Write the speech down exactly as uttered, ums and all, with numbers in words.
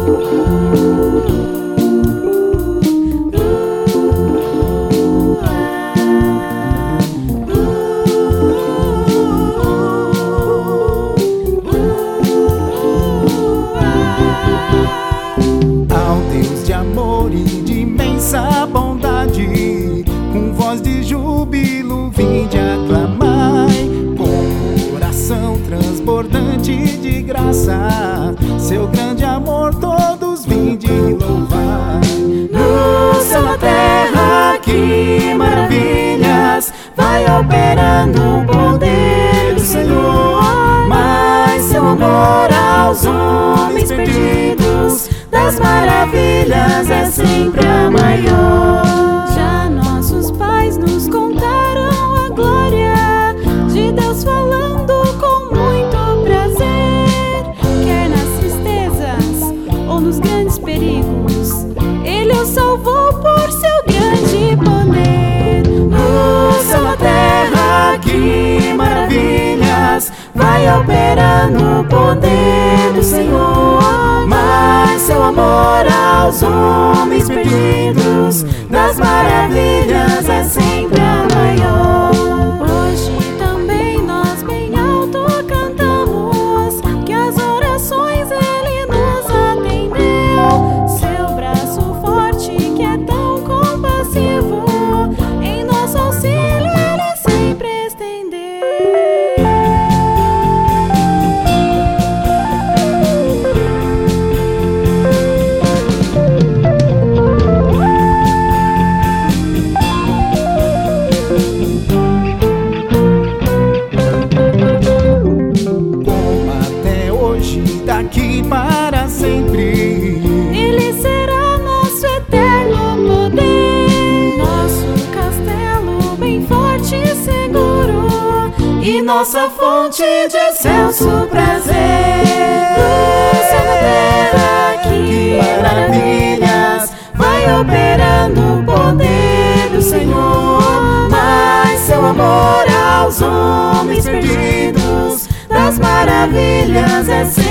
Ao Deus de amor e de imensa bondade, com voz de júbilo vinde aclamai, com coração transbordante de graça, seu grande amor todos vinde louvar. No céu, na terra, que maravilhas vai operando o poder do Senhor, mas seu amor aos homens perdidos das maravilhas é sempre a maior. Já nossos pais nos contaram a glória de Deus falando com muito prazer. Quer nas tristezas ou nos grandes perigos, Ele os salvou por seu grande poder. No céu, na terra, que maravilhas vai operando o poder do Senhor, mas seu amor aos homens perdidos das maravilhas é sempre a maior. Hoje também nós bem alto cantamos que as orações Ele nos atendeu. Seu braço forte que é tão compassivo, em nosso auxílio Ele sempre estendeu. Daqui para sempre Ele será nosso eterno poder, nosso castelo bem forte e seguro, e nossa fonte de excelso prazer. No céu, na terra, que maravilhas vai operando o poder do Senhor, mas seu amor aos homens perdidos das maravilhas é sempre